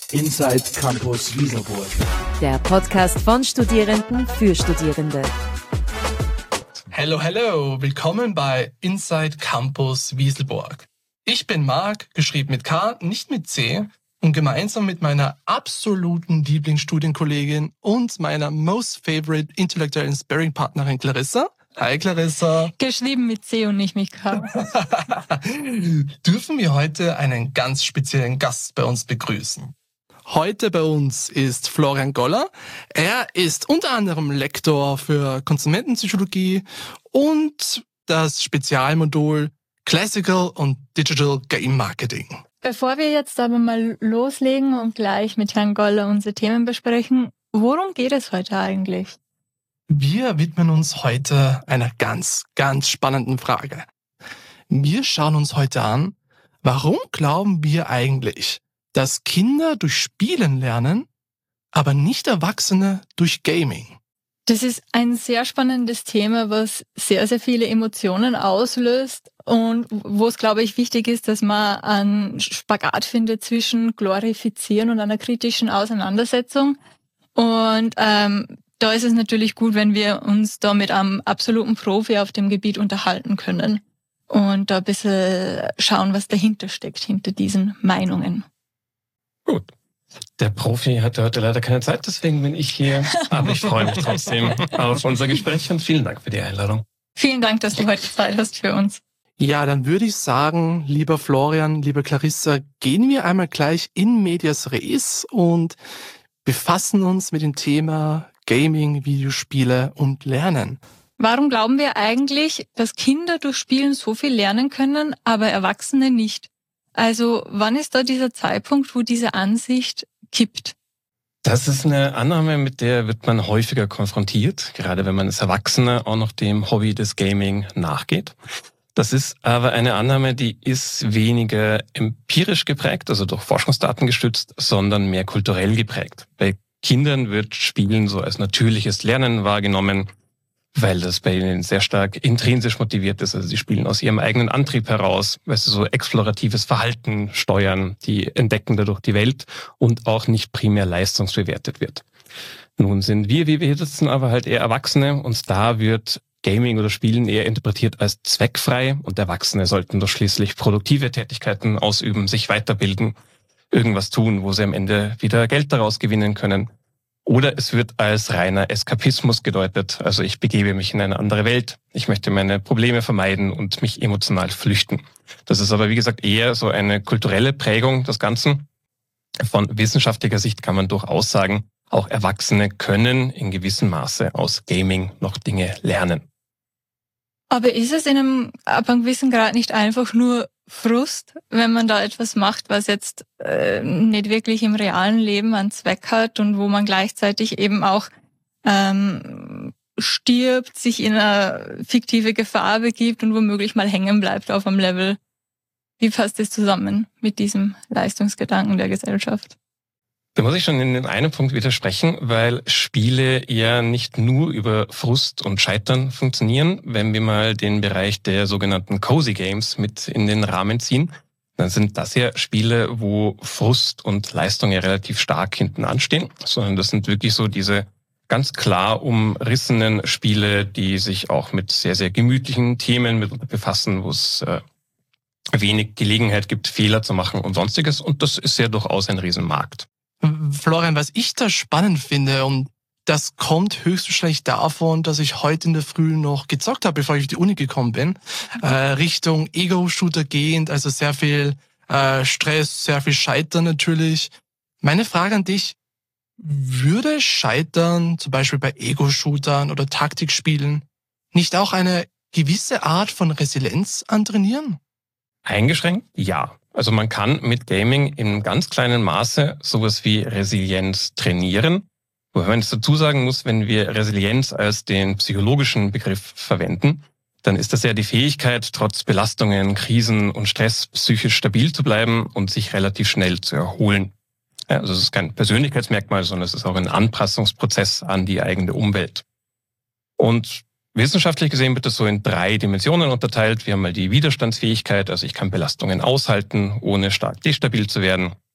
Inside Campus Wieselburg. Der Podcast von Studierenden für Studierende. Hello, hello, willkommen bei Inside Campus Wieselburg. Ich bin Marc, geschrieben mit K, nicht mit C, und gemeinsam mit meiner absoluten Lieblingsstudienkollegin und meiner most favorite intellektuellen Sparring-Partnerin Clarissa. Hi Clarissa. Geschrieben mit C und nicht mit K. Dürfen wir heute einen ganz speziellen Gast bei uns begrüßen. Heute bei uns ist Florian Goller. Er ist unter anderem Lektor für Konsumentenpsychologie und das Spezialmodul Classical und Digital Game Marketing. Bevor wir jetzt aber mal loslegen und gleich mit Herrn Goller unsere Themen besprechen, worum geht es heute eigentlich? Wir widmen uns heute einer ganz, ganz spannenden Frage. Wir schauen uns heute an, warum glauben wir eigentlich, dass Kinder durch Spielen lernen, aber nicht Erwachsene durch Gaming? Das ist ein sehr spannendes Thema, was sehr, sehr viele Emotionen auslöst und wo es, glaube ich, wichtig ist, dass man einen Spagat findet zwischen Glorifizieren und einer kritischen Auseinandersetzung. Und da ist es natürlich gut, wenn wir uns da mit einem absoluten Profi auf dem Gebiet unterhalten können und da ein bisschen schauen, was dahinter steckt, hinter diesen Meinungen. Gut. Der Profi hatte heute leider keine Zeit, deswegen bin ich hier. Aber ich freue mich trotzdem auf unser Gespräch und vielen Dank für die Einladung. Vielen Dank, dass du heute Zeit hast für uns. Ja, dann würde ich sagen, lieber Florian, liebe Clarissa, gehen wir einmal gleich in medias res und befassen uns mit dem Thema Gaming, Videospiele und Lernen. Warum glauben wir eigentlich, dass Kinder durch Spielen so viel lernen können, aber Erwachsene nicht? Also wann ist da dieser Zeitpunkt, wo diese Ansicht kippt? Das ist eine Annahme, mit der wird man häufiger konfrontiert, gerade wenn man als Erwachsener auch noch dem Hobby des Gaming nachgeht. Das ist aber eine Annahme, die ist weniger empirisch geprägt, also durch Forschungsdaten gestützt, sondern mehr kulturell geprägt. Bei Kindern wird Spielen so als natürliches Lernen wahrgenommen, weil das bei ihnen sehr stark intrinsisch motiviert ist. Also sie spielen aus ihrem eigenen Antrieb heraus, weil sie so exploratives Verhalten steuern, die entdecken dadurch die Welt und auch nicht primär leistungsbewertet wird. Nun sind wir, wie wir hier sitzen, aber halt eher Erwachsene und da wird Gaming oder Spielen eher interpretiert als zweckfrei und Erwachsene sollten doch schließlich produktive Tätigkeiten ausüben, sich weiterbilden, irgendwas tun, wo sie am Ende wieder Geld daraus gewinnen können. Oder es wird als reiner Eskapismus gedeutet, also ich begebe mich in eine andere Welt, ich möchte meine Probleme vermeiden und mich emotional flüchten. Das ist aber wie gesagt eher so eine kulturelle Prägung des Ganzen. Von wissenschaftlicher Sicht kann man durchaus sagen, auch Erwachsene können in gewissem Maße aus Gaming noch Dinge lernen. Aber ist es ab einem gewissen Grad nicht einfach nur Frust, wenn man da etwas macht, was jetzt nicht wirklich im realen Leben einen Zweck hat und wo man gleichzeitig eben auch stirbt, sich in eine fiktive Gefahr begibt und womöglich mal hängen bleibt auf einem Level? Wie passt das zusammen mit diesem Leistungsgedanken der Gesellschaft? Da muss ich schon in den einen Punkt widersprechen, weil Spiele ja nicht nur über Frust und Scheitern funktionieren. Wenn wir mal den Bereich der sogenannten Cozy Games mit in den Rahmen ziehen, dann sind das ja Spiele, wo Frust und Leistung ja relativ stark hinten anstehen, sondern das sind wirklich so diese ganz klar umrissenen Spiele, die sich auch mit sehr, sehr gemütlichen Themen mit befassen, wo es wenig Gelegenheit gibt, Fehler zu machen und Sonstiges. Und das ist ja durchaus ein Riesenmarkt. Florian, was ich da spannend finde, und das kommt höchstwahrscheinlich davon, dass ich heute in der Früh noch gezockt habe, bevor ich auf die Uni gekommen bin, Richtung Ego-Shooter gehend, also sehr viel Stress, sehr viel Scheitern natürlich. Meine Frage an dich, würde Scheitern, zum Beispiel bei Ego-Shootern oder Taktikspielen, nicht auch eine gewisse Art von Resilienz antrainieren? Eingeschränkt? Ja. Also man kann mit Gaming in ganz kleinem Maße sowas wie Resilienz trainieren. Wobei man jetzt dazu sagen muss, wenn wir Resilienz als den psychologischen Begriff verwenden, dann ist das ja die Fähigkeit, trotz Belastungen, Krisen und Stress psychisch stabil zu bleiben und sich relativ schnell zu erholen. Ja, also es ist kein Persönlichkeitsmerkmal, sondern es ist auch ein Anpassungsprozess an die eigene Umwelt. Und wissenschaftlich gesehen wird das so in 3 Dimensionen unterteilt. Wir haben mal die Widerstandsfähigkeit, also ich kann Belastungen aushalten, ohne stark destabil zu werden.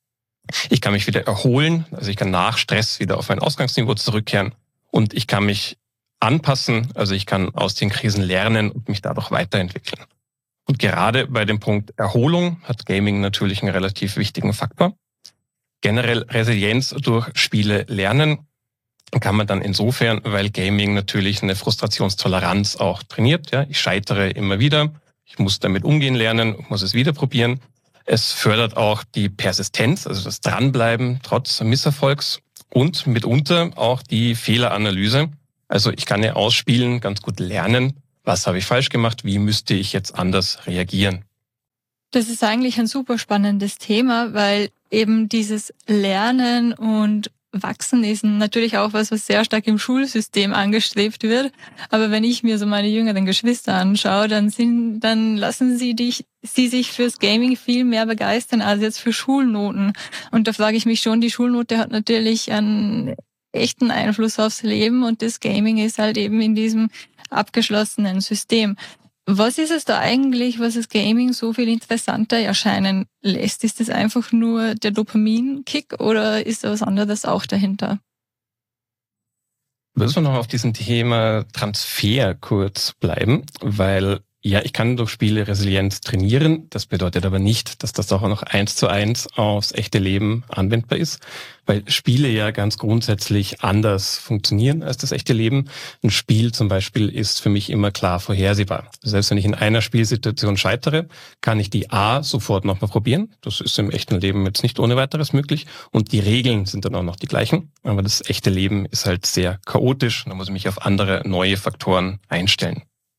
Ich kann mich wieder erholen, also ich kann nach Stress wieder auf mein Ausgangsniveau zurückkehren und ich kann mich anpassen, also ich kann aus den Krisen lernen und mich dadurch weiterentwickeln. Und gerade bei dem Punkt Erholung hat Gaming natürlich einen relativ wichtigen Faktor. Generell Resilienz durch Spiele lernen kann man dann insofern, weil Gaming natürlich eine Frustrationstoleranz auch trainiert. Ja, ich scheitere immer wieder, ich muss damit umgehen lernen, muss es wieder probieren. Es fördert auch die Persistenz, also das Dranbleiben trotz Misserfolgs und mitunter auch die Fehleranalyse. Also ich kann ja ausspielen, ganz gut lernen, was habe ich falsch gemacht, wie müsste ich jetzt anders reagieren. Das ist eigentlich ein super spannendes Thema, weil eben dieses Lernen und Wachsen ist natürlich auch was sehr stark im Schulsystem angestrebt wird. Aber wenn ich mir so meine jüngeren Geschwister anschaue, dann lassen sie sich fürs Gaming viel mehr begeistern als jetzt für Schulnoten. Und da frage ich mich schon, die Schulnote hat natürlich einen echten Einfluss aufs Leben und das Gaming ist halt eben in diesem abgeschlossenen System. Was ist es da eigentlich, was das Gaming so viel interessanter erscheinen lässt? Ist es einfach nur der Dopaminkick oder ist da was anderes auch dahinter? Müssen wir noch auf diesem Thema Transfer kurz bleiben, weil ja, ich kann durch Spiele Resilienz trainieren. Das bedeutet aber nicht, dass das auch noch 1:1 aufs echte Leben anwendbar ist, weil Spiele ja ganz grundsätzlich anders funktionieren als das echte Leben. Ein Spiel zum Beispiel ist für mich immer klar vorhersehbar. Selbst wenn ich in einer Spielsituation scheitere, kann ich die A sofort nochmal probieren. Das ist im echten Leben jetzt nicht ohne weiteres möglich. Und die Regeln sind dann auch noch die gleichen. Aber das echte Leben ist halt sehr chaotisch. Da muss ich mich auf andere, neue Faktoren einstellen.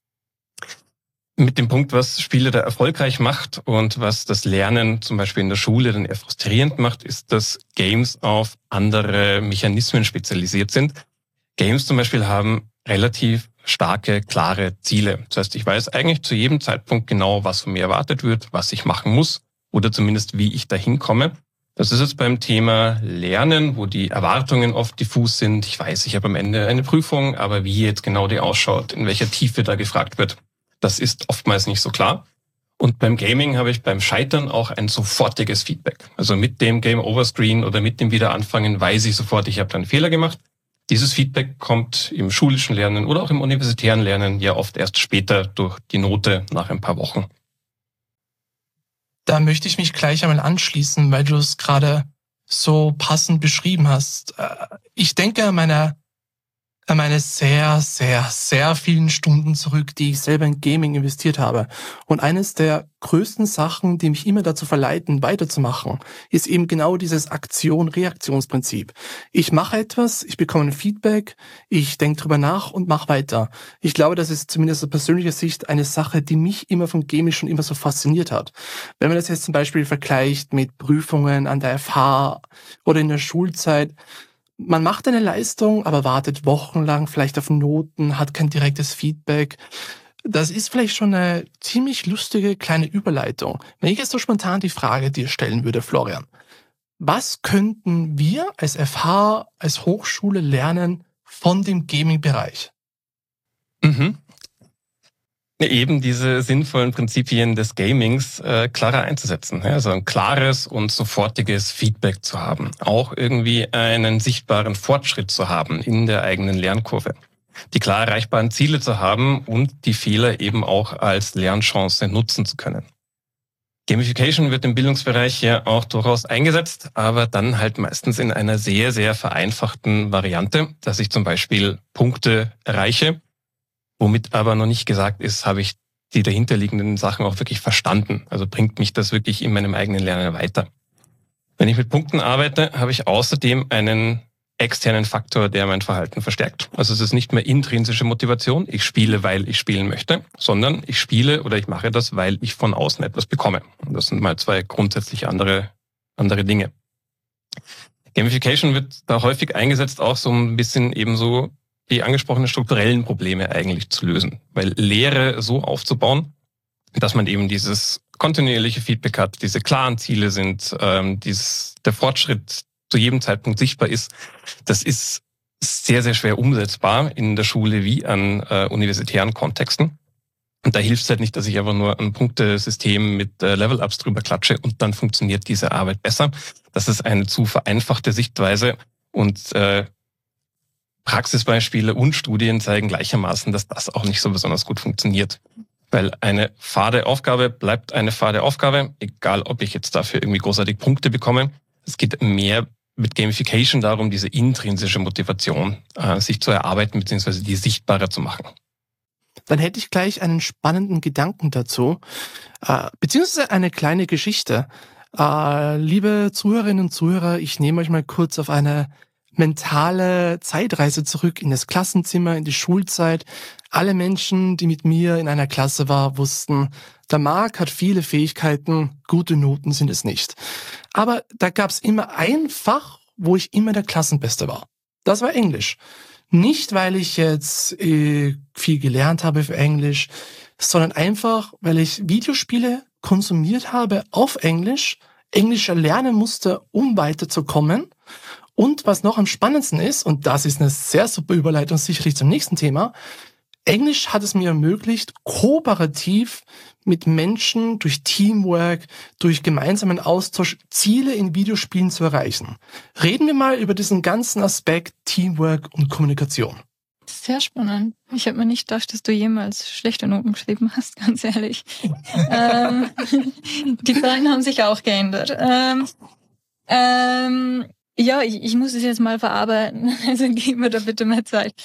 Mit dem Punkt, was Spiele da erfolgreich macht und was das Lernen zum Beispiel in der Schule dann eher frustrierend macht, ist, dass Games auf andere Mechanismen spezialisiert sind. Games zum Beispiel haben relativ starke, klare Ziele. Das heißt, ich weiß eigentlich zu jedem Zeitpunkt genau, was von mir erwartet wird, was ich machen muss oder zumindest, wie ich dahin komme. Das ist jetzt beim Thema Lernen, wo die Erwartungen oft diffus sind. Ich weiß, ich habe am Ende eine Prüfung, aber wie jetzt genau die ausschaut, in welcher Tiefe da gefragt wird, das ist oftmals nicht so klar. Und beim Gaming habe ich beim Scheitern auch ein sofortiges Feedback. Also mit dem Game-Over-Screen oder mit dem Wiederanfangen weiß ich sofort, ich habe da einen Fehler gemacht. Dieses Feedback kommt im schulischen Lernen oder auch im universitären Lernen ja oft erst später durch die Note nach ein paar Wochen. Da möchte ich mich gleich einmal anschließen, weil du es gerade so passend beschrieben hast. Ich denke an meine sehr, sehr, sehr vielen Stunden zurück, die ich selber in Gaming investiert habe. Und eines der größten Sachen, die mich immer dazu verleiten, weiterzumachen, ist eben genau dieses Aktion-Reaktionsprinzip. Ich mache etwas, ich bekomme ein Feedback, ich denke drüber nach und mache weiter. Ich glaube, das ist zumindest aus persönlicher Sicht eine Sache, die mich immer vom Gaming schon immer so fasziniert hat. Wenn man das jetzt zum Beispiel vergleicht mit Prüfungen an der FH oder in der Schulzeit, man macht eine Leistung, aber wartet wochenlang vielleicht auf Noten, hat kein direktes Feedback. Das ist vielleicht schon eine ziemlich lustige kleine Überleitung. Wenn ich jetzt so spontan die Frage dir stellen würde, Florian, was könnten wir als FH, als Hochschule lernen von dem Gaming-Bereich? Eben diese sinnvollen Prinzipien des Gamings klarer einzusetzen. Also ein klares und sofortiges Feedback zu haben. Auch irgendwie einen sichtbaren Fortschritt zu haben in der eigenen Lernkurve. Die klar erreichbaren Ziele zu haben und die Fehler eben auch als Lernchance nutzen zu können. Gamification wird im Bildungsbereich ja auch durchaus eingesetzt, aber dann halt meistens in einer sehr, sehr vereinfachten Variante, dass ich zum Beispiel Punkte erreiche, womit aber noch nicht gesagt ist, habe ich die dahinterliegenden Sachen auch wirklich verstanden. Also bringt mich das wirklich in meinem eigenen Lernen weiter. Wenn ich mit Punkten arbeite, habe ich außerdem einen externen Faktor, der mein Verhalten verstärkt. Also es ist nicht mehr intrinsische Motivation, ich spiele, weil ich spielen möchte, sondern ich spiele oder ich mache das, weil ich von außen etwas bekomme. Und das sind mal zwei grundsätzlich andere Dinge. Gamification wird da häufig eingesetzt, auch so ein bisschen ebenso die angesprochenen strukturellen Probleme eigentlich zu lösen. Weil Lehre so aufzubauen, dass man eben dieses kontinuierliche Feedback hat, diese klaren Ziele sind, der Fortschritt zu jedem Zeitpunkt sichtbar ist, das ist sehr, sehr schwer umsetzbar in der Schule wie an universitären Kontexten. Und da hilft es halt nicht, dass ich einfach nur ein Punktesystem mit Level-Ups drüber klatsche und dann funktioniert diese Arbeit besser. Das ist eine zu vereinfachte Sichtweise und Praxisbeispiele und Studien zeigen gleichermaßen, dass das auch nicht so besonders gut funktioniert. Weil eine fade Aufgabe bleibt eine fade Aufgabe, egal ob ich jetzt dafür irgendwie großartig Punkte bekomme. Es geht mehr mit Gamification darum, diese intrinsische Motivation sich zu erarbeiten bzw. die sichtbarer zu machen. Dann hätte ich gleich einen spannenden Gedanken dazu, beziehungsweise eine kleine Geschichte. Liebe Zuhörerinnen und Zuhörer, ich nehme euch mal kurz auf eine mentale Zeitreise zurück in das Klassenzimmer, in die Schulzeit. Alle Menschen, die mit mir in einer Klasse waren, wussten, der Marc hat viele Fähigkeiten, gute Noten sind es nicht. Aber da gab es immer ein Fach, wo ich immer der Klassenbeste war. Das war Englisch. Nicht, weil ich jetzt viel gelernt habe für Englisch, sondern einfach, weil ich Videospiele konsumiert habe auf Englisch, Englisch lernen musste, um weiterzukommen. Und was noch am spannendsten ist, und das ist eine sehr super Überleitung sicherlich zum nächsten Thema, Englisch hat es mir ermöglicht, kooperativ mit Menschen durch Teamwork, durch gemeinsamen Austausch Ziele in Videospielen zu erreichen. Reden wir mal über diesen ganzen Aspekt Teamwork und Kommunikation. Sehr spannend. Ich habe mir nicht gedacht, dass du jemals schlechte Noten geschrieben hast, ganz ehrlich. Die Zeiten haben sich auch geändert. Ja, ich muss es jetzt mal verarbeiten, also gib mir da bitte mehr Zeit.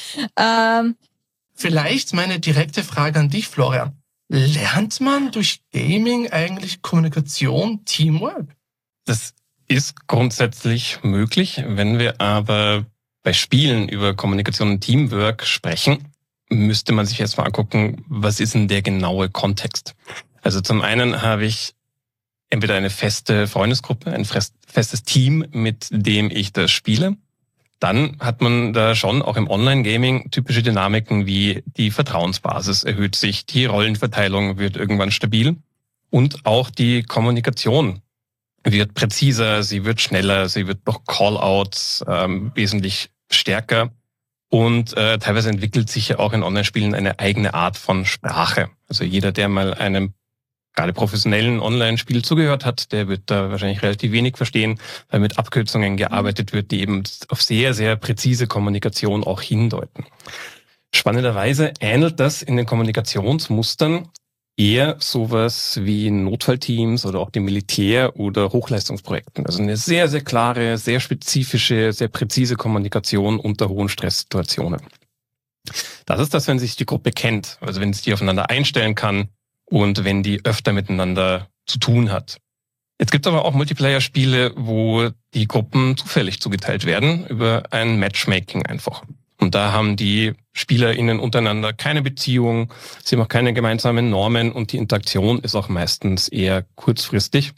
Vielleicht meine direkte Frage an dich, Florian. Lernt man durch Gaming eigentlich Kommunikation, Teamwork? Das ist grundsätzlich möglich. Wenn wir aber bei Spielen über Kommunikation und Teamwork sprechen, müsste man sich jetzt mal angucken, was ist denn der genaue Kontext? Also zum einen habe ich entweder eine feste Freundesgruppe, ein festes Team, mit dem ich das spiele. Dann hat man da schon auch im Online-Gaming typische Dynamiken wie die Vertrauensbasis erhöht sich, die Rollenverteilung wird irgendwann stabil und auch die Kommunikation wird präziser, sie wird schneller, sie wird durch Callouts wesentlich stärker und teilweise entwickelt sich ja auch in Online-Spielen eine eigene Art von Sprache. Also jeder, der mal einem gerade professionellen Online-Spiel zugehört hat, der wird da wahrscheinlich relativ wenig verstehen, weil mit Abkürzungen gearbeitet wird, die eben auf sehr, sehr präzise Kommunikation auch hindeuten. Spannenderweise ähnelt das in den Kommunikationsmustern eher sowas wie Notfallteams oder auch dem Militär oder Hochleistungsprojekten. Also eine sehr, sehr klare, sehr spezifische, sehr präzise Kommunikation unter hohen Stresssituationen. Das ist das, wenn sich die Gruppe kennt, also wenn sich die aufeinander einstellen kann, und wenn die öfter miteinander zu tun hat. Jetzt gibt es aber auch Multiplayer-Spiele, wo die Gruppen zufällig zugeteilt werden über ein Matchmaking einfach. Und da haben die SpielerInnen untereinander keine Beziehung, sie haben auch keine gemeinsamen Normen und die Interaktion ist auch meistens eher kurzfristig.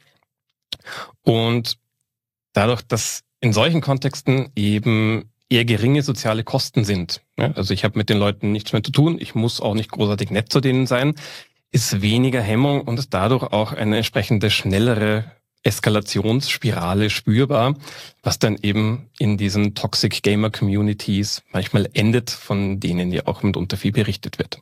Und dadurch, dass in solchen Kontexten eben eher geringe soziale Kosten sind, also ich habe mit den Leuten nichts mehr zu tun, ich muss auch nicht großartig nett zu denen sein, ist weniger Hemmung und ist dadurch auch eine entsprechende schnellere Eskalationsspirale spürbar, was dann eben in diesen Toxic Gamer Communities manchmal endet, von denen ja auch mitunter viel berichtet wird.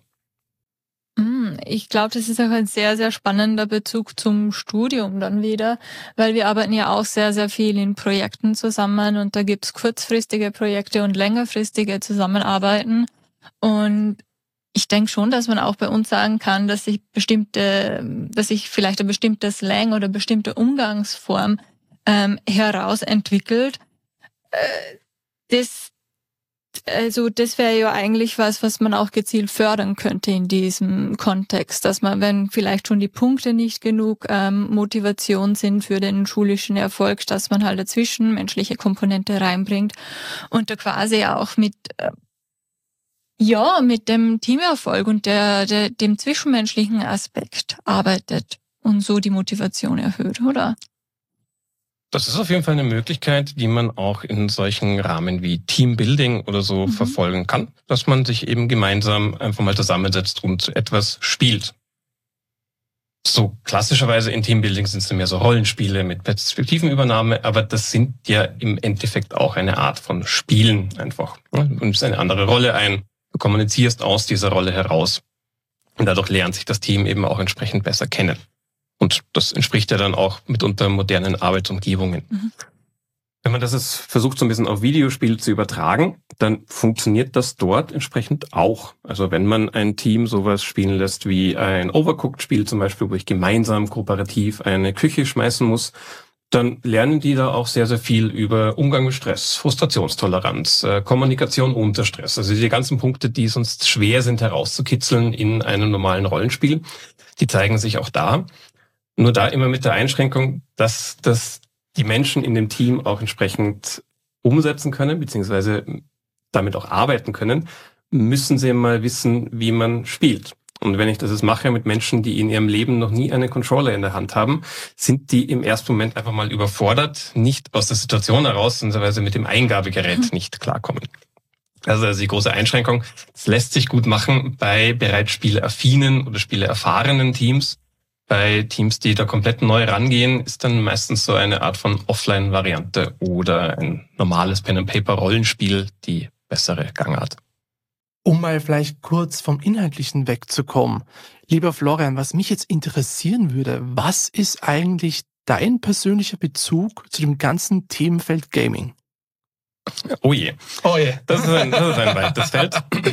Ich glaube, das ist auch ein sehr, sehr spannender Bezug zum Studium dann wieder, weil wir arbeiten ja auch sehr, sehr viel in Projekten zusammen und da gibt's kurzfristige Projekte und längerfristige Zusammenarbeiten und ich denke schon, dass man auch bei uns sagen kann, dass sich vielleicht eine bestimmte Slang oder bestimmte Umgangsform herausentwickelt. Das wäre ja eigentlich was man auch gezielt fördern könnte in diesem Kontext, dass man, wenn vielleicht schon die Punkte nicht genug Motivation sind für den schulischen Erfolg, dass man halt eine zwischenmenschliche Komponente reinbringt und da quasi auch mit dem Teamerfolg und dem zwischenmenschlichen Aspekt arbeitet und so die Motivation erhöht, oder? Das ist auf jeden Fall eine Möglichkeit, die man auch in solchen Rahmen wie Teambuilding oder so verfolgen kann, dass man sich eben gemeinsam einfach mal zusammensetzt und etwas spielt. So klassischerweise in Teambuilding sind es dann mehr so Rollenspiele mit Perspektivenübernahme, aber das sind ja im Endeffekt auch eine Art von Spielen einfach. Du nimmst eine andere Rolle ein. Du kommunizierst aus dieser Rolle heraus. Und dadurch lernt sich das Team eben auch entsprechend besser kennen. Und das entspricht ja dann auch mitunter modernen Arbeitsumgebungen. Mhm. Wenn man das jetzt versucht, so ein bisschen auf Videospiele zu übertragen, dann funktioniert das dort entsprechend auch. Also wenn man ein Team sowas spielen lässt wie ein Overcooked-Spiel zum Beispiel, wo ich gemeinsam kooperativ eine Küche schmeißen muss, dann lernen die da auch sehr, sehr viel über Umgang mit Stress, Frustrationstoleranz, Kommunikation unter Stress. Also die ganzen Punkte, die sonst schwer sind herauszukitzeln in einem normalen Rollenspiel, die zeigen sich auch da. Nur da immer mit der Einschränkung, dass die Menschen in dem Team auch entsprechend umsetzen können, beziehungsweise damit auch arbeiten können, müssen sie mal wissen, wie man spielt. Und wenn ich das jetzt mache mit Menschen, die in ihrem Leben noch nie einen Controller in der Hand haben, sind die im ersten Moment einfach mal überfordert, nicht aus der Situation heraus, sondern weil sie mit dem Eingabegerät nicht klarkommen. Also die große Einschränkung, das lässt sich gut machen bei bereits spieleaffinen oder spieleerfahrenen Teams. Bei Teams, die da komplett neu rangehen, ist dann meistens so eine Art von Offline-Variante oder ein normales Pen-and-Paper-Rollenspiel die bessere Gangart. Um mal vielleicht kurz vom Inhaltlichen wegzukommen. Lieber Florian, was mich jetzt interessieren würde, was ist eigentlich dein persönlicher Bezug zu dem ganzen Themenfeld Gaming? Oh je. Oh je. Das ist ein weites Feld.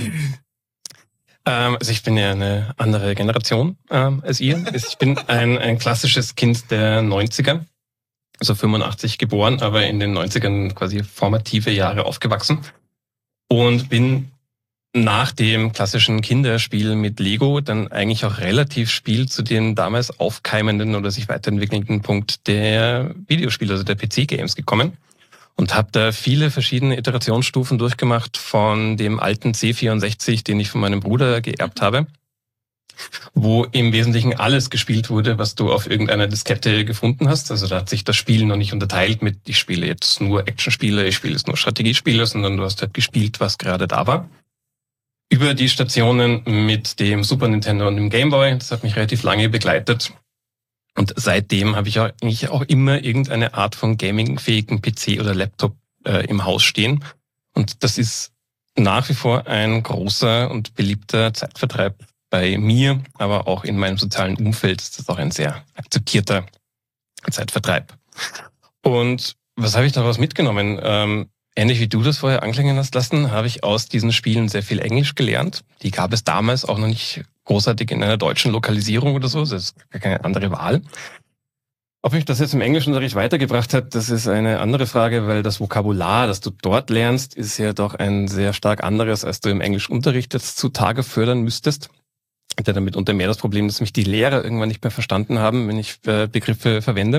Also ich bin ja eine andere Generation als ihr. Ich bin ein klassisches Kind der 90er, also 85 geboren, aber in den 90ern quasi formative Jahre aufgewachsen und bin nach dem klassischen Kinderspiel mit Lego dann eigentlich auch relativ zu dem damals aufkeimenden oder sich weiterentwickelnden Punkt der Videospiele, also der PC-Games gekommen. Und habe da viele verschiedene Iterationsstufen durchgemacht von dem alten C64, den ich von meinem Bruder geerbt habe, wo im Wesentlichen alles gespielt wurde, was du auf irgendeiner Diskette gefunden hast. Also da hat sich das Spiel noch nicht unterteilt mit, ich spiele jetzt nur Actionspiele, ich spiele jetzt nur Strategiespiele, sondern du hast halt gespielt, was gerade da war. Über die Stationen mit dem Super Nintendo und dem Game Boy, das hat mich relativ lange begleitet. Und seitdem habe ich eigentlich auch immer irgendeine Art von gamingfähigen PC oder Laptop im Haus stehen. Und das ist nach wie vor ein großer und beliebter Zeitvertreib bei mir, aber auch in meinem sozialen Umfeld ist das auch ein sehr akzeptierter Zeitvertreib. Und was habe ich daraus mitgenommen? Ähnlich wie du das vorher anklingen hast lassen, habe ich aus diesen Spielen sehr viel Englisch gelernt. Die gab es damals auch noch nicht großartig in einer deutschen Lokalisierung oder so. Das ist gar keine andere Wahl. Ob mich das jetzt im Englischunterricht weitergebracht hat, das ist eine andere Frage, weil das Vokabular, das du dort lernst, ist ja doch ein sehr stark anderes, als du im Englischunterricht jetzt zutage fördern müsstest. Ich hatte damit unter mehr das Problem, dass mich die Lehrer irgendwann nicht mehr verstanden haben, wenn ich Begriffe verwende.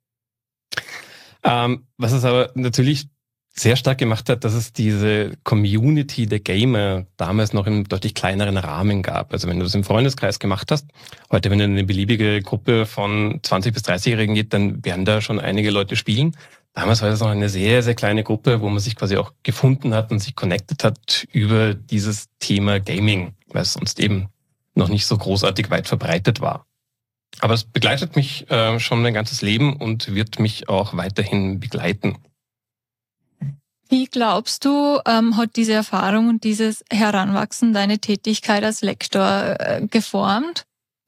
Was es aber natürlich sehr stark gemacht hat, dass es diese Community der Gamer damals noch in deutlich kleineren Rahmen gab. Also wenn du das im Freundeskreis gemacht hast, heute wenn du in eine beliebige Gruppe von 20- bis 30-Jährigen geht, dann werden da schon einige Leute spielen. Damals war das noch eine sehr, sehr kleine Gruppe, wo man sich quasi auch gefunden hat und sich connected hat über dieses Thema Gaming, weil es sonst eben noch nicht so großartig weit verbreitet war. Aber es begleitet mich schon mein ganzes Leben und wird mich auch weiterhin begleiten. Wie glaubst du, hat diese Erfahrung und dieses Heranwachsen deine Tätigkeit als Lektor geformt?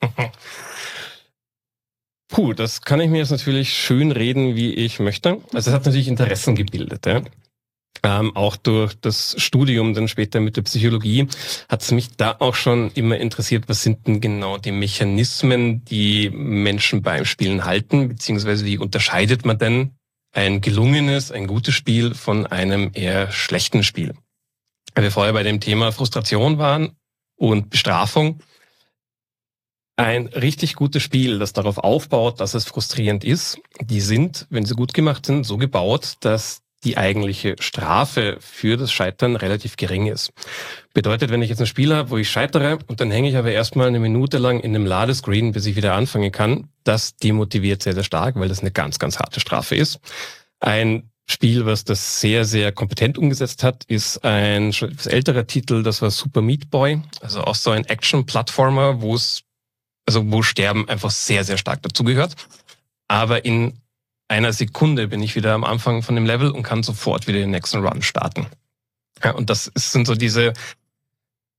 Puh, das kann ich mir jetzt natürlich schön reden, wie ich möchte. Also es hat natürlich Interessen gebildet. Ja? Auch durch das Studium dann später mit der Psychologie hat es mich da auch schon immer interessiert, was sind denn genau die Mechanismen, die Menschen beim Spielen halten, beziehungsweise wie unterscheidet man denn ein gelungenes, ein gutes Spiel von einem eher schlechten Spiel. Weil wir vorher bei dem Thema Frustration waren und Bestrafung. Ein richtig gutes Spiel, das darauf aufbaut, dass es frustrierend ist, die sind, wenn sie gut gemacht sind, so gebaut, dass die eigentliche Strafe für das Scheitern relativ gering ist. Bedeutet, wenn ich jetzt ein Spiel habe, wo ich scheitere und dann hänge ich aber erstmal eine Minute lang in einem Ladescreen, bis ich wieder anfangen kann, das demotiviert sehr, sehr stark, weil das eine ganz, ganz harte Strafe ist. Ein Spiel, was das sehr, sehr kompetent umgesetzt hat, ist ein schon etwas älterer Titel, das war Super Meat Boy, also auch so ein Action-Plattformer, wo Sterben einfach sehr, sehr stark dazugehört. Aber in einer Sekunde bin ich wieder am Anfang von dem Level und kann sofort wieder den nächsten Run starten. Ja, und das sind so diese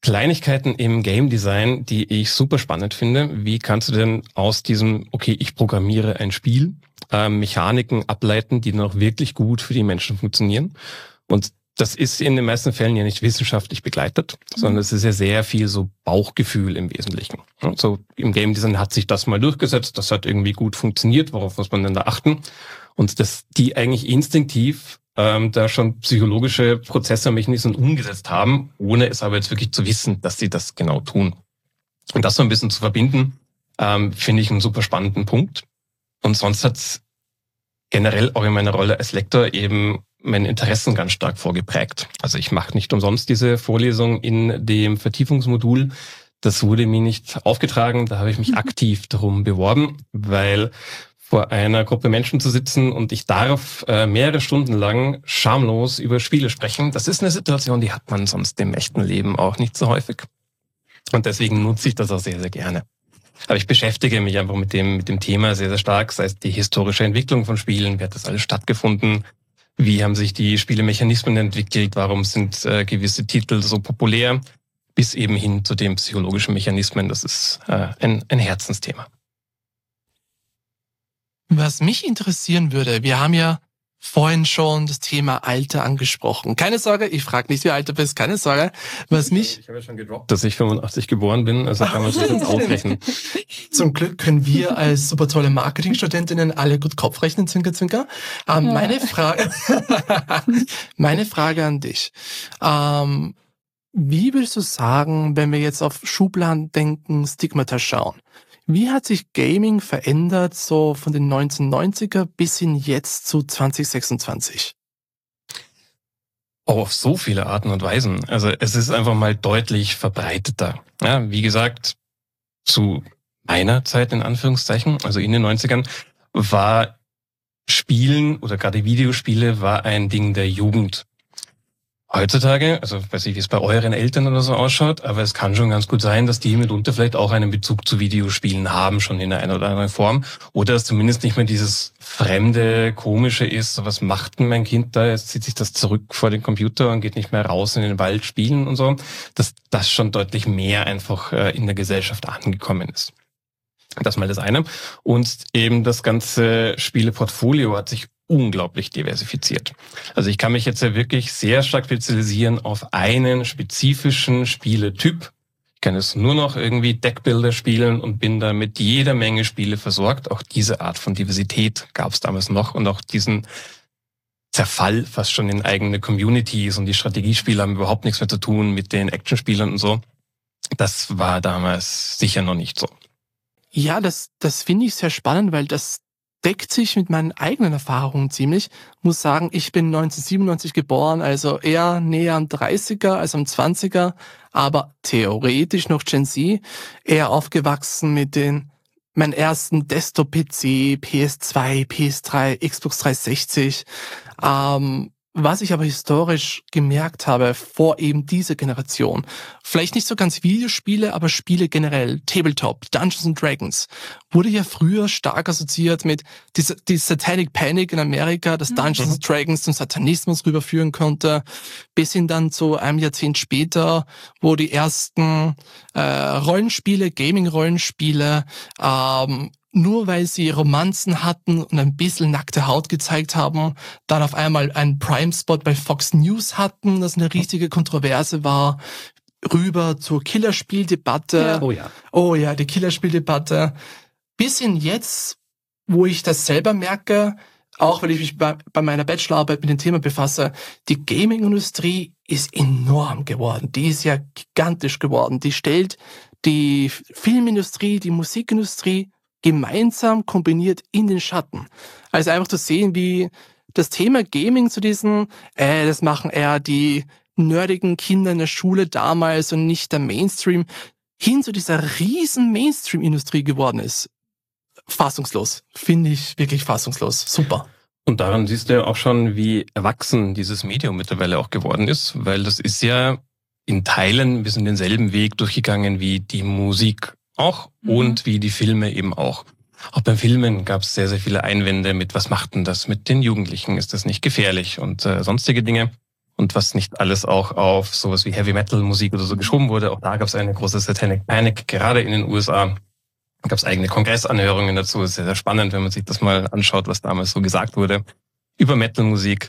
Kleinigkeiten im Game Design, die ich super spannend finde. Wie kannst du denn aus diesem, okay, ich programmiere ein Spiel, Mechaniken ableiten, die dann auch wirklich gut für die Menschen funktionieren? Und das ist in den meisten Fällen ja nicht wissenschaftlich begleitet, sondern es ist ja sehr viel so Bauchgefühl im Wesentlichen. So im Game Design hat sich das mal durchgesetzt, das hat irgendwie gut funktioniert, worauf muss man denn da achten? Und dass die eigentlich instinktiv da schon psychologische Prozesse und Mechanismen umgesetzt haben, ohne es aber jetzt wirklich zu wissen, dass sie das genau tun. Und das so ein bisschen zu verbinden, finde ich einen super spannenden Punkt. Und sonst hat's generell auch in meiner Rolle als Lektor eben meine Interessen ganz stark vorgeprägt. Also ich mache nicht umsonst diese Vorlesung in dem Vertiefungsmodul. Das wurde mir nicht aufgetragen, da habe ich mich aktiv darum beworben, weil vor einer Gruppe Menschen zu sitzen und ich darf mehrere Stunden lang schamlos über Spiele sprechen. Das ist eine Situation, die hat man sonst im echten Leben auch nicht so häufig. Und deswegen nutze ich das auch sehr, sehr gerne. Aber ich beschäftige mich einfach mit dem Thema sehr, sehr stark, sei es die historische Entwicklung von Spielen, wie hat das alles stattgefunden, wie haben sich die Spielemechanismen entwickelt, warum sind gewisse Titel so populär, bis eben hin zu den psychologischen Mechanismen. Das ist ein Herzensthema. Was mich interessieren würde, wir haben ja vorhin schon das Thema Alter angesprochen. Keine Sorge, ich frage nicht, wie alt du bist, keine Sorge. Ich habe ja schon gedroppt, dass ich 85 geboren bin, also kann man sich jetzt ausrechnen. Zum Glück können wir als super tolle Marketingstudentinnen alle gut Kopf rechnen, Zwinker, Zwinker. Meine Frage an dich. Wie würdest du sagen, wenn wir jetzt auf Schubladen denken, Stigmata schauen? Wie hat sich Gaming verändert, so von den 1990er bis hin jetzt zu 2026? Auf so viele Arten und Weisen. Also es ist einfach mal deutlich verbreiteter. Ja, wie gesagt, zu meiner Zeit in Anführungszeichen, also in den 90ern, war Spielen oder gerade Videospiele war ein Ding der Jugend. Heutzutage, also weiß ich, wie es bei euren Eltern oder so ausschaut, aber es kann schon ganz gut sein, dass die mitunter vielleicht auch einen Bezug zu Videospielen haben, schon in einer oder anderen Form. Oder dass zumindest nicht mehr dieses fremde, komische ist, so was macht denn mein Kind da, jetzt zieht sich das zurück vor den Computer und geht nicht mehr raus in den Wald spielen und so, dass das schon deutlich mehr einfach in der Gesellschaft angekommen ist. Das mal das eine. Und eben das ganze Spieleportfolio hat sich unglaublich diversifiziert. Also ich kann mich jetzt ja wirklich sehr stark spezialisieren auf einen spezifischen Spieletyp. Ich kann jetzt nur noch irgendwie Deckbilder spielen und bin da mit jeder Menge Spiele versorgt. Auch diese Art von Diversität gab es damals noch und auch diesen Zerfall fast schon in eigene Communities und die Strategiespiele haben überhaupt nichts mehr zu tun mit den Actionspielern und so. Das war damals sicher noch nicht so. Ja, das finde ich sehr spannend, weil das deckt sich mit meinen eigenen Erfahrungen ziemlich. Muss sagen, ich bin 1997 geboren, also eher näher am 30er als am 20er, aber theoretisch noch Gen Z, eher aufgewachsen mit meinen ersten Desktop-PC, PS2, PS3, Xbox 360. Was ich aber historisch gemerkt habe vor eben dieser Generation, vielleicht nicht so ganz Videospiele, aber Spiele generell, Tabletop, Dungeons and Dragons, wurde ja früher stark assoziiert mit die Satanic Panic in Amerika, dass Dungeons and Dragons zum Satanismus rüberführen konnte, bis hin dann zu einem Jahrzehnt später, wo die ersten Rollenspiele, Gaming-Rollenspiele, nur weil sie Romanzen hatten und ein bisschen nackte Haut gezeigt haben, dann auf einmal einen Prime-Spot bei Fox News hatten, das eine riesige Kontroverse war, rüber zur Killerspieldebatte. Ja. Oh ja, die Killerspieldebatte. Bis hin jetzt, wo ich das selber merke, auch weil ich mich bei meiner Bachelorarbeit mit dem Thema befasse, die Gaming-Industrie ist enorm geworden. Die ist ja gigantisch geworden. Die stellt die Filmindustrie, die Musikindustrie gemeinsam kombiniert in den Schatten. Also einfach zu sehen, wie das Thema Gaming zu diesen, das machen eher die nerdigen Kinder in der Schule damals und nicht der Mainstream, hin zu dieser riesen Mainstream-Industrie geworden ist. Fassungslos. Finde ich wirklich fassungslos. Super. Und daran siehst du ja auch schon, wie erwachsen dieses Medium mittlerweile auch geworden ist, weil das ist ja in Teilen ein bisschen denselben Weg durchgegangen wie die Musik auch und wie die Filme eben auch. Auch beim Filmen gab es sehr, sehr viele Einwände mit, was macht denn das mit den Jugendlichen? Ist das nicht gefährlich? Und sonstige Dinge. und was nicht alles auch auf sowas wie Heavy Metal Musik oder so geschoben wurde. Auch da gab es eine große Satanic Panic, gerade in den USA. Da gab es eigene Kongressanhörungen dazu. Es ist sehr, sehr spannend, wenn man sich das mal anschaut, was damals so gesagt wurde über Metal-Musik.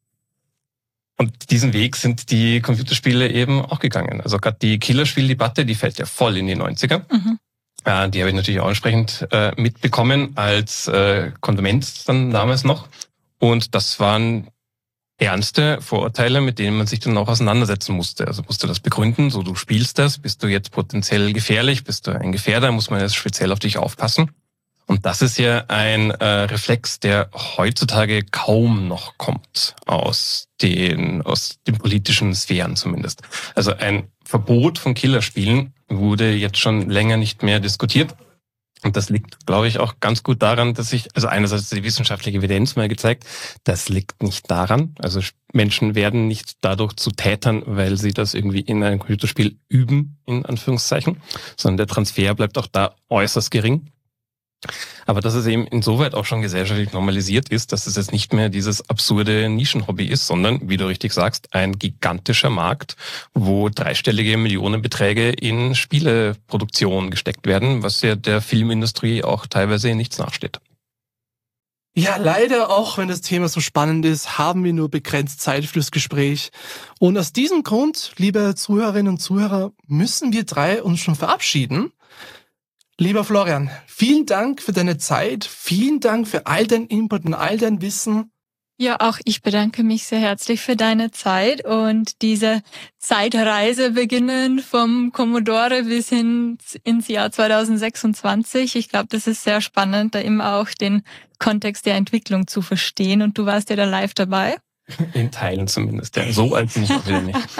Und diesen Weg sind die Computerspiele eben auch gegangen. Also gerade die Killerspieldebatte, die fällt ja voll in die 90er. Mhm. Die habe ich natürlich auch entsprechend mitbekommen als Konsument dann damals noch. Und das waren ernste Vorurteile, mit denen man sich dann auch auseinandersetzen musste. Also musste das begründen, so du spielst das, bist du jetzt potenziell gefährlich, bist du ein Gefährder, muss man jetzt speziell auf dich aufpassen. Und das ist ja ein Reflex, der heutzutage kaum noch kommt aus den politischen Sphären zumindest. Also ein Verbot von Killerspielen wurde jetzt schon länger nicht mehr diskutiert. Und das liegt, glaube ich, auch ganz gut daran, dass also einerseits die wissenschaftliche Evidenz mal gezeigt, das liegt nicht daran. Also Menschen werden nicht dadurch zu Tätern, weil sie das irgendwie in einem Computerspiel üben, in Anführungszeichen, sondern der Transfer bleibt auch da äußerst gering. Aber dass es eben insoweit auch schon gesellschaftlich normalisiert ist, dass es jetzt nicht mehr dieses absurde Nischenhobby ist, sondern, wie du richtig sagst, ein gigantischer Markt, wo dreistellige Millionenbeträge in Spieleproduktion gesteckt werden, was ja der Filmindustrie auch teilweise in nichts nachsteht. Ja, leider, auch wenn das Thema so spannend ist, haben wir nur begrenzt Zeit fürs Gespräch. Und aus diesem Grund, liebe Zuhörerinnen und Zuhörer, müssen wir drei uns schon verabschieden. Lieber Florian, vielen Dank für deine Zeit, vielen Dank für all dein Input und all dein Wissen. Ja, auch ich bedanke mich sehr herzlich für deine Zeit und diese Zeitreise beginnen vom Commodore bis hin ins Jahr 2026. Ich glaube, das ist sehr spannend, da immer auch den Kontext der Entwicklung zu verstehen, und du warst ja da live dabei. In Teilen zumindest, ja. So alt bin ich auch wieder nicht.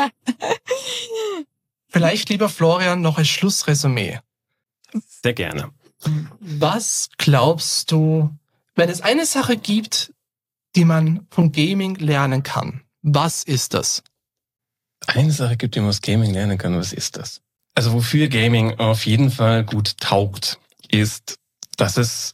Vielleicht, lieber Florian, noch als Schlussresümee. Sehr gerne. Was glaubst du, wenn es eine Sache gibt, die man von Gaming lernen kann? Was ist das? Eine Sache gibt, die man aus Gaming lernen kann. Was ist das? Also wofür Gaming auf jeden Fall gut taugt, ist, dass es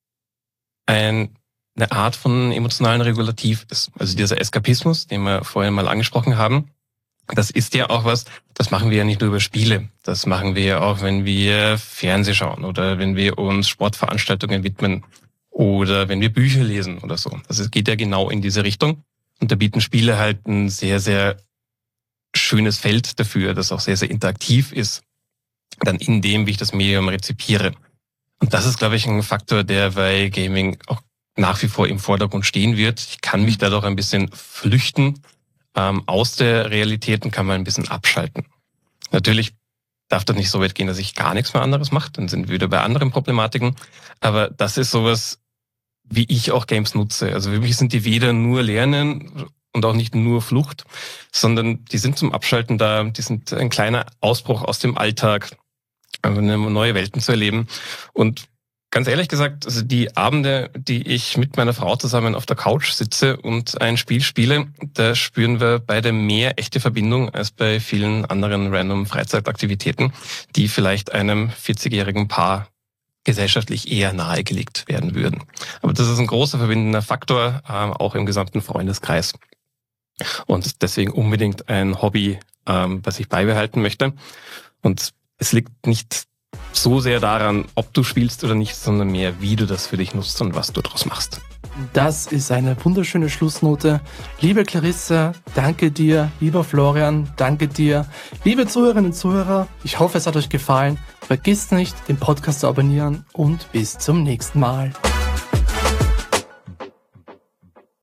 eine Art von emotionalen Regulativ ist. Also dieser Eskapismus, den wir vorhin mal angesprochen haben, das ist ja auch was, das machen wir ja nicht nur über Spiele. Das machen wir ja auch, wenn wir Fernseh schauen oder wenn wir uns Sportveranstaltungen widmen oder wenn wir Bücher lesen oder so. Also es geht ja genau in diese Richtung. Und da bieten Spiele halt ein sehr, sehr schönes Feld dafür, das auch sehr, sehr interaktiv ist, dann in dem, wie ich das Medium rezipiere. Und das ist, glaube ich, ein Faktor, der bei Gaming auch nach wie vor im Vordergrund stehen wird. Ich kann mich dadurch ein bisschen flüchten. Aus der Realität und kann man ein bisschen abschalten. Natürlich darf das nicht so weit gehen, dass ich gar nichts mehr anderes mache. Dann sind wir wieder bei anderen Problematiken. Aber das ist sowas, wie ich auch Games nutze. Also für mich sind die weder nur Lernen und auch nicht nur Flucht, sondern die sind zum Abschalten da. Die sind ein kleiner Ausbruch aus dem Alltag, neue Welten zu erleben. Und ganz ehrlich gesagt, also die Abende, die ich mit meiner Frau zusammen auf der Couch sitze und ein Spiel spiele, da spüren wir beide mehr echte Verbindung als bei vielen anderen random Freizeitaktivitäten, die vielleicht einem 40-jährigen Paar gesellschaftlich eher nahegelegt werden würden. Aber das ist ein großer verbindender Faktor, auch im gesamten Freundeskreis. Und deswegen unbedingt ein Hobby, was ich beibehalten möchte. Und es liegt nicht so sehr daran, ob du spielst oder nicht, sondern mehr, wie du das für dich nutzt und was du daraus machst. Das ist eine wunderschöne Schlussnote. Liebe Clarissa, danke dir. Lieber Florian, danke dir. Liebe Zuhörerinnen und Zuhörer, ich hoffe, es hat euch gefallen. Vergisst nicht, den Podcast zu abonnieren und bis zum nächsten Mal.